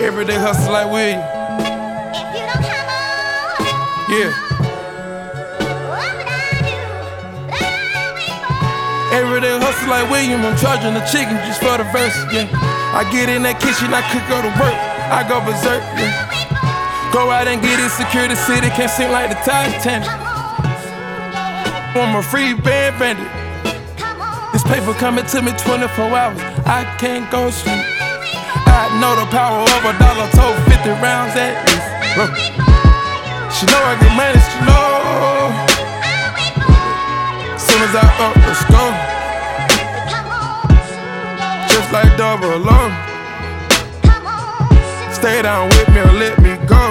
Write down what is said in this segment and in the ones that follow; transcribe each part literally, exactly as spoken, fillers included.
Everyday hustle like William. If you don't come on, Yeah. what would I do? Love me more. Everyday hustle like William. I'm charging the chicken just for the verse. Yeah. I get in that kitchen, I cook, go to work. I go berserk. Yeah. Go out and get it, secure the city, can't sing like the Titanic. I'm a free band bandit. This paper coming to me twenty-four hours. I can't go sleep. I know the power of a dollar, told fifty rounds at least. Bro. She know I get money, she know. Soon as I up, let's go. Just like double O. Stay down with me or let me go.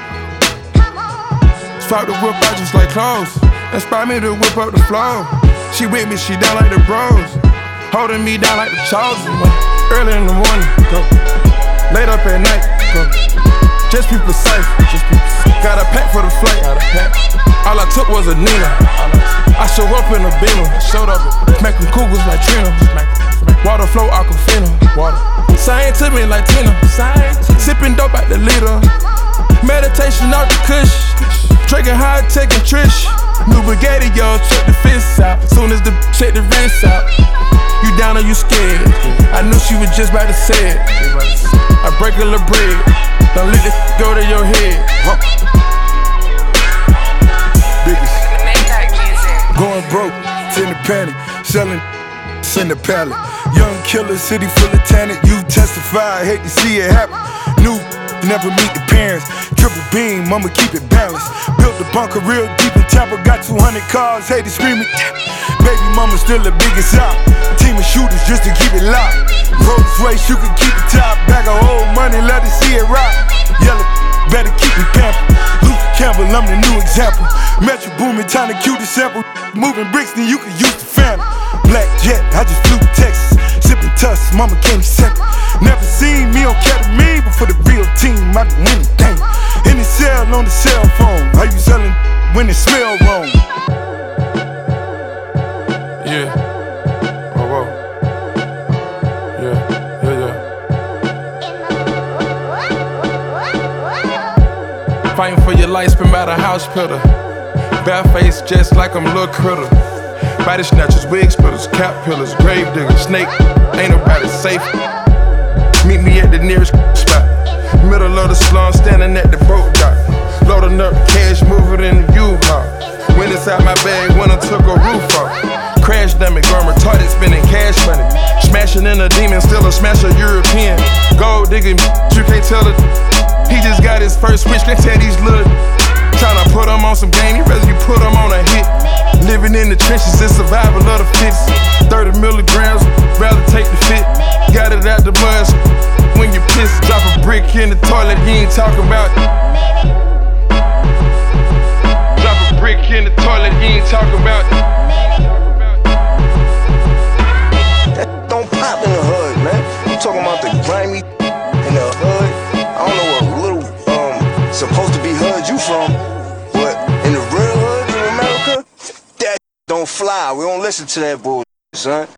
Swap the whip out just like clothes. Inspire me to whip up the flow. She with me, she down like the bros. Holding me down like the chosen. Early in the morning, go. Late up at night, go. Just be precise, just be precise. Got a pack for the flight. Got a pack. All I took was a Nina. I show up in a Beamer. Showed up, smacking cougars like Trina. Water flow, Aquafina. Water. Sign to me like Tina. Sipping dope out the liter. Meditation off the kush. Drinking high tech and Trish. New Bugatti, yo, check the fists out. Soon as the check the wrist out. You down or you scared? I knew she was just about to say it. I break a little bread. Don't let this go to your head. Huh. Biggest. Going broke, in the panic. Selling in the pallet. Young killer, city full of talent. You testify, hate to see it happen. New, never meet the parents. Triple beam, I'ma keep it balanced. Built the bunker real deep in Tampa. Got two hundred cars, hate to screaming. Baby mama still the biggest out. Team of shooters just to keep it locked. Rolls Royce, you can keep it top. Bag of old money, let it see it rock. Yellow, better keep me pampered. Luther Campbell, I'm the new example. Metro Boomin, time to cue the sample. Moving bricks, then you can use the family. Black jet, I just flew to Texas. Sipping tuss, mama can't accept it. Never seen me on ketamine, but for the real team, I do anything. In the cell on the cell phone. How you selling when it smell wrong? Yeah. Oh, whoa. Yeah, yeah, yeah. Fighting for your life, spin by the house pillar. Bare face, just like I'm Lil' Critter. Body snatchers, wig splitters, cap pillars, grave diggers, snake. Ain't nobody safe. Meet me at the nearest spot. Middle of the slum, standing at the boat dock. Loading up cash, moving in the U-Haul. Went inside my bag when I took a roof off. Crash dummy, going retarded, spending cash money. Smashing in a demon, still a smasher European. Gold digging, you can't tell it. He just got his first switch, can't tell these little. Tryna put him on some game, he rather you put him on a hit. Living in the trenches, it's survival of the fittest. thirty milligrams, rather take the fit. Got it out the mud, when you piss, drop a brick in the toilet, you ain't talking about. Drop a brick in the toilet, you ain't talking about. That don't pop in the hood, man. You talking about the grimy in the hood? I don't know what little um supposed to be hood you from, but in the real hood in America, that don't fly. We don't listen to that bullshit, son.